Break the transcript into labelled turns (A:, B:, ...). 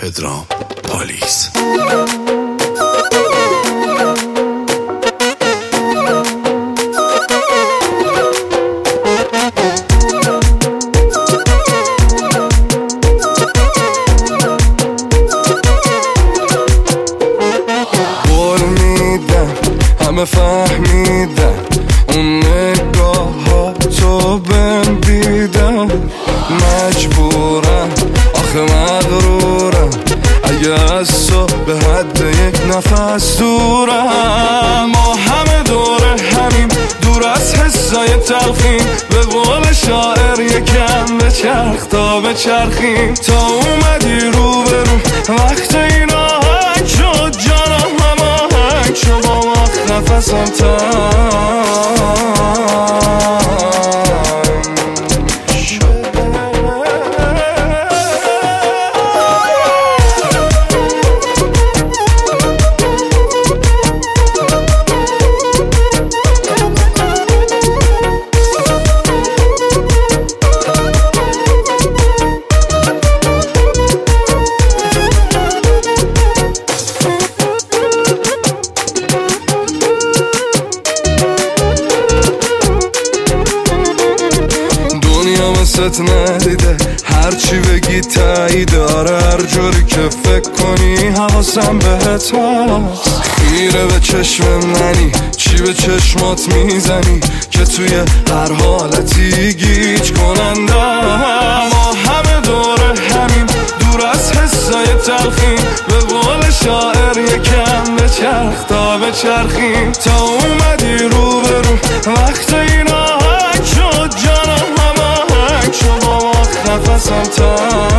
A: پدرام پالیس.
B: قول میدم همه فهمیدن اون نگاه ها تو بهم دیدن، مجبورم آخه مغرورم اگه از تو به حد یک نفس دورم. ما همه دور همیم، دور از حسای تلخیم، به قول شاعر یکم بچرخ تا بچرخیم. تا اومدی رو به رو وقت این آهنگ شد، جانم هماهنگ شد با وقت نفسم تنگ شد. ست ندیده هرچی بگی تایید، آره هر جوری که فکر کنی حواسم بهت هست. خیره به چشم منی، چی به چشمات میزنی که توی هر حالتی گیج کننده. ما همه دور همیم، دور از حسای تلخیم، به قول شاعر یکم بچرخ تا بچرخیم. تا اومدی رو به رو وقت این آهنگ شد، جانم شما وقت نفسم تنگ